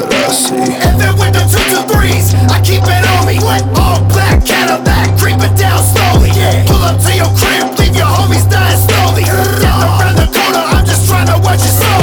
what I see. And then with the 223s, I keep it on me. All black Cadillac, creeping down slowly. Pull up to your crib, leave your homies dying slowly. Down around the corner, I'm just trying to watch you slowly.